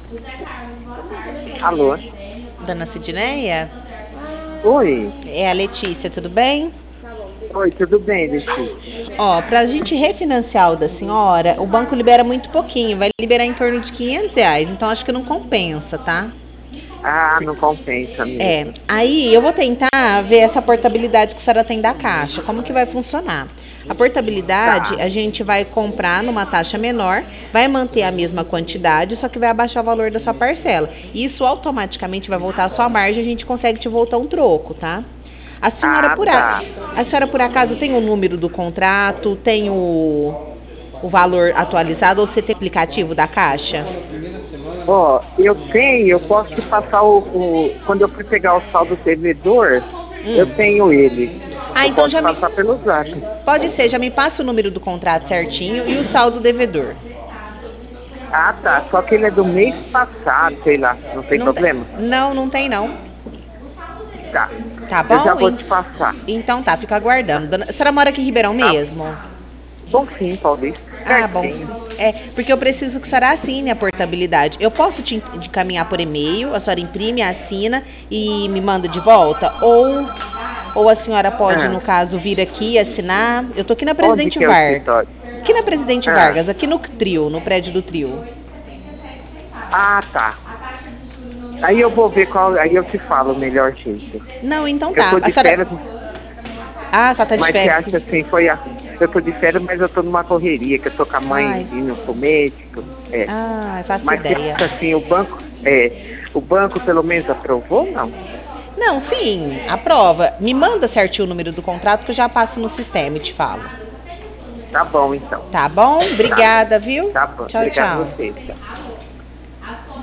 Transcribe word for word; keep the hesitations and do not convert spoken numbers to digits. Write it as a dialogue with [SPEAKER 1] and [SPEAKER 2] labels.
[SPEAKER 1] Alô?
[SPEAKER 2] Dona Sidneia?
[SPEAKER 1] Oi.
[SPEAKER 2] É a Letícia, tudo bem?
[SPEAKER 1] Oi, tudo bem, Letícia?
[SPEAKER 2] Ó, pra gente refinanciar o da senhora, o banco libera muito pouquinho, vai liberar em torno de quinhentos reais, então acho que não compensa, tá?
[SPEAKER 1] Ah, não compensa
[SPEAKER 2] É,
[SPEAKER 1] mesmo.
[SPEAKER 2] aí eu vou tentar ver essa portabilidade que a senhora tem da Caixa, como que vai funcionar. A portabilidade
[SPEAKER 1] Tá.
[SPEAKER 2] a gente vai comprar numa taxa menor, vai manter a mesma quantidade, só que vai abaixar o valor da sua parcela. Isso automaticamente vai voltar à sua margem, a gente consegue te voltar um troco, tá? A senhora
[SPEAKER 1] Ah,
[SPEAKER 2] por, a...
[SPEAKER 1] tá.
[SPEAKER 2] a senhora por acaso tem o número do contrato, tem o, o valor atualizado ou você tem o aplicativo da Caixa?
[SPEAKER 1] Ó, eu tenho, eu posso te passar o, o- Quando eu fui pegar o saldo devedor, eu
[SPEAKER 2] Hum.
[SPEAKER 1] tenho ele.
[SPEAKER 2] Ah,
[SPEAKER 1] Eu
[SPEAKER 2] então
[SPEAKER 1] posso
[SPEAKER 2] já
[SPEAKER 1] te
[SPEAKER 2] me.
[SPEAKER 1] passar pelo zap.
[SPEAKER 2] Pode ser, já me passa o número do contrato certinho e o saldo devedor.
[SPEAKER 1] Ah, tá. Só que ele é do mês passado, sei lá. Não tem
[SPEAKER 2] Não,
[SPEAKER 1] problema?
[SPEAKER 2] não, não tem não.
[SPEAKER 1] Tá.
[SPEAKER 2] Tá
[SPEAKER 1] Eu já
[SPEAKER 2] bom?
[SPEAKER 1] vou
[SPEAKER 2] En-
[SPEAKER 1] te passar.
[SPEAKER 2] Então tá, fica aguardando. Dona- A senhora mora aqui em Ribeirão
[SPEAKER 1] Tá
[SPEAKER 2] mesmo?
[SPEAKER 1] bom, sim, Paulista.
[SPEAKER 2] Ah, bom.
[SPEAKER 1] Certinho.
[SPEAKER 2] É, porque eu preciso que a senhora assine a portabilidade. Eu posso te encaminhar por e-mail, a senhora imprime, assina e me manda de volta? Ou, ou a senhora pode,
[SPEAKER 1] Ah,
[SPEAKER 2] no caso, vir aqui assinar? Eu tô aqui na
[SPEAKER 1] onde
[SPEAKER 2] Presidente
[SPEAKER 1] que é o
[SPEAKER 2] Vargas.
[SPEAKER 1] escritório?
[SPEAKER 2] Aqui na Presidente
[SPEAKER 1] Ah,
[SPEAKER 2] Vargas, aqui no Trio, no prédio do Trio.
[SPEAKER 1] ah, tá. Aí eu vou ver qual. Aí eu te falo o melhor jeito.
[SPEAKER 2] Não, então
[SPEAKER 1] Eu
[SPEAKER 2] tá.
[SPEAKER 1] tô
[SPEAKER 2] A
[SPEAKER 1] de
[SPEAKER 2] senhora.
[SPEAKER 1] férias,
[SPEAKER 2] Ah, só tá de
[SPEAKER 1] mas você
[SPEAKER 2] férias.
[SPEAKER 1] acha assim, foi a. Eu tô de férias, mas eu tô numa correria, que eu tô com a mãe
[SPEAKER 2] Ai,
[SPEAKER 1] indo pro médico. É.
[SPEAKER 2] ai, faço
[SPEAKER 1] Mas você
[SPEAKER 2] ideia.
[SPEAKER 1] acha assim, o banco. É. O banco pelo menos aprovou ou não?
[SPEAKER 2] Não, sim, a prova. Me manda certinho o número do contrato que eu já passo no sistema e te falo.
[SPEAKER 1] Tá bom então.
[SPEAKER 2] Tá bom?
[SPEAKER 1] Tá.
[SPEAKER 2] Obrigada, viu?
[SPEAKER 1] Tá bom.
[SPEAKER 2] Tchau,
[SPEAKER 1] Obrigado a
[SPEAKER 2] tchau.
[SPEAKER 1] você. Tchau.